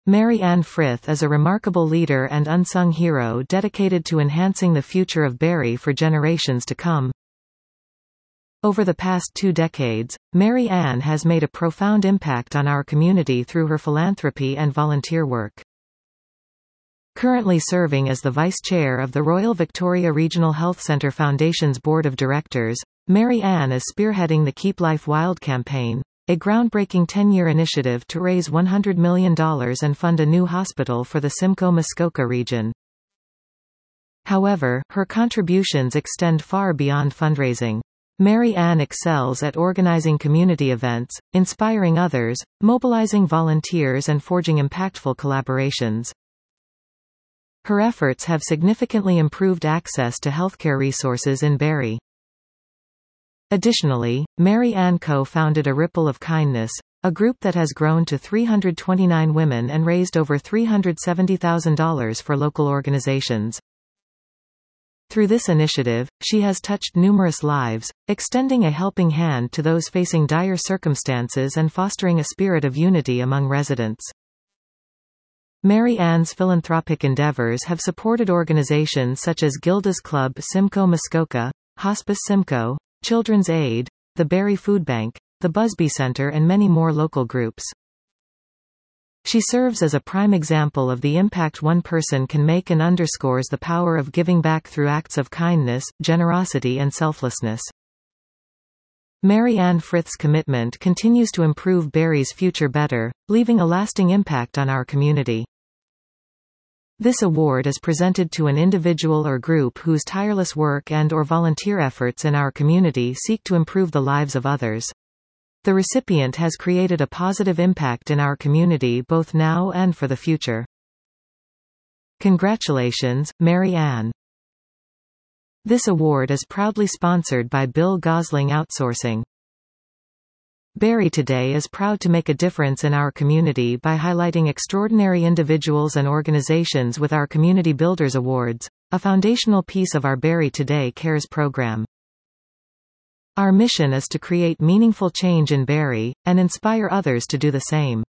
Mary Ann Frith is a remarkable leader and unsung hero dedicated to enhancing the future of Barrie for generations to come. Over the past 2 decades, Mary Ann has made a profound impact on our community through her philanthropy and volunteer work. Currently serving as the Vice Chair of the Royal Victoria Regional Health Centre Foundation's Board of Directors, Mary Ann is spearheading the Keep Life Wild campaign, a groundbreaking 10-year initiative to raise $100 million and fund a new hospital for the Simcoe-Muskoka region. However, her contributions extend far beyond fundraising. Mary Ann excels at organizing community events, inspiring others, mobilizing volunteers and forging impactful collaborations. Her efforts have significantly improved access to healthcare resources in Barrie. Additionally, Mary Ann co-founded A Ripple of Kindness, a group that has grown to 329 women and raised over $370,000 for local organizations. Through this initiative, she has touched numerous lives, extending a helping hand to those facing dire circumstances and fostering a spirit of unity among residents. Mary Ann's philanthropic endeavors have supported organizations such as Gilda's Club Simcoe-Muskoka, Hospice Simcoe, Children's Aid, the Barrie Food Bank, the Busby Center and many more local groups. She serves as a prime example of the impact one person can make and underscores the power of giving back through acts of kindness, generosity and selflessness. Mary Ann Frith's commitment continues to improve Barrie's future better, leaving a lasting impact on our community. This award is presented to an individual or group whose tireless work and/or volunteer efforts in our community seek to improve the lives of others. The recipient has created a positive impact in our community both now and for the future. Congratulations, Mary Ann. This award is proudly sponsored by Bill Gosling Outsourcing. Barrie Today is proud to make a difference in our community by highlighting extraordinary individuals and organizations with our Community Builders Awards, a foundational piece of our Barrie Today Cares program. Our mission is to create meaningful change in Barrie, and inspire others to do the same.